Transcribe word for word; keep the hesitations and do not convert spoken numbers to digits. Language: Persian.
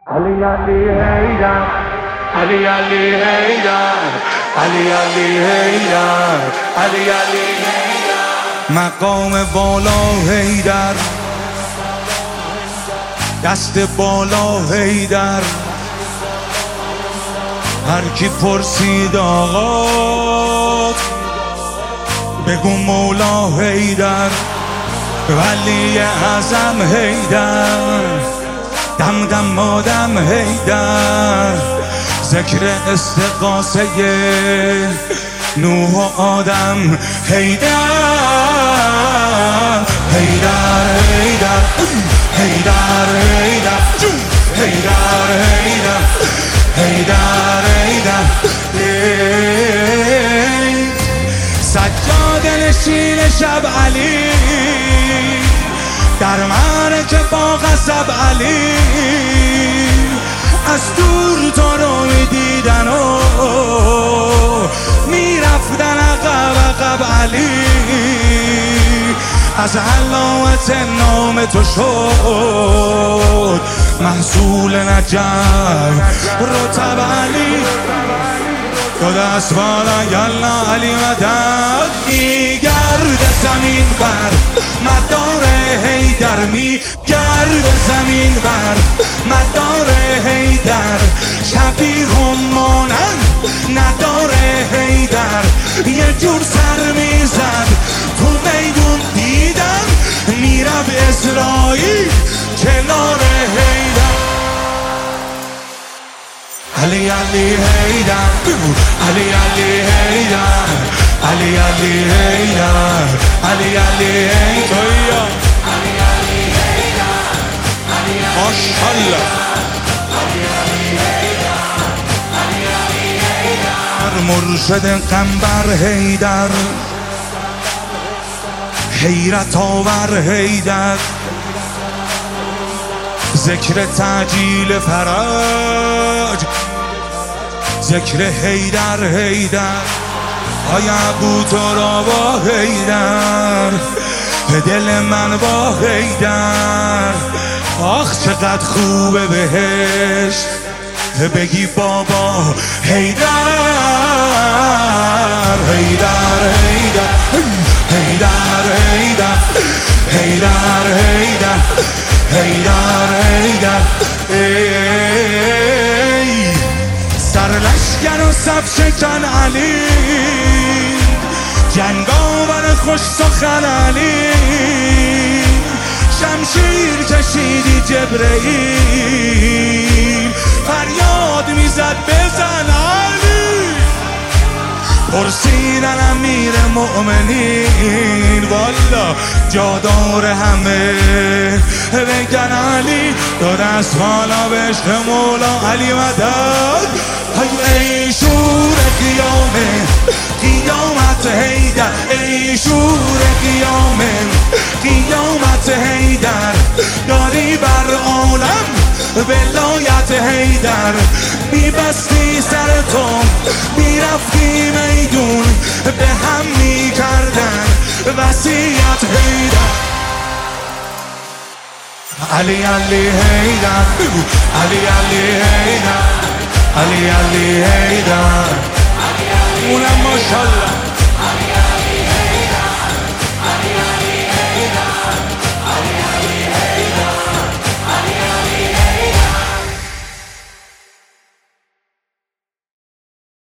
علی علی حیدر، علی علی حیدر، علی علی حیدر، علی علی حیدر. مقام بالا حیدر، دست بالا حیدر. هر کی پرسید آقا بگو مولا حیدر، ولی اعظم حیدر، دم دم مادم حیدر. ذکر استغاثه نوح و آدم حیدر، حیدر حیدر حیدر حیدر حیدر حیدر حیدر حیدر. سجاده نشین شب علی، در معرکه با غضب علی. از دور تو رو میدیدن و میرفتن عقب عقب علی. از علامت نام تو شد محصول نجف رتب علی. دو دست بالا یالا علی مدد. میگرد زمین بر مدار حیدر، میگرد زمین بر مدار حیدر. شبیه مانند ندار حیدر، یه جور سر میزد تو میدون. دیدم میرم اسرائیل کنار حیدر. علی علی حیدر، علی علی حیدر، علی علی حیدر، علی علی حیدر، علی علی حیدر، ماشاءالله. مرشد قنبر حیدر، حیرت آور حیدر. ذکر تعجیل فرج، ذکر حیدر حیدر. آیا ابو ترابا حیدر، دل من با حیدر. آخ چقدر خوبه بهشت، بگی بابا حیدر. حیدر حیدر حیدر حیدر حیدر حیدر حیدر حیدر. ای سر لشکر و صف شکن علی، جنگاور خوش سخن علی. شمشیر کشیدی جبرئیل، فریاد میزد بزن علی. پرسیدن امیر مؤمنین، والا جادار همه بگن علی. دو دست بالا به عشق مولا علی مدد. ای شور قیامه قیامت حیدر، ای شور قیامه قیامت حیدر. داری بر عالم ولایت حیدر، میبستی سر تو میرفتی میدون، به هم میکردن وصیت حیدر. علی علی حیدر، علی علی حیدر، علی علی حیدر، اونم ماشاءالله.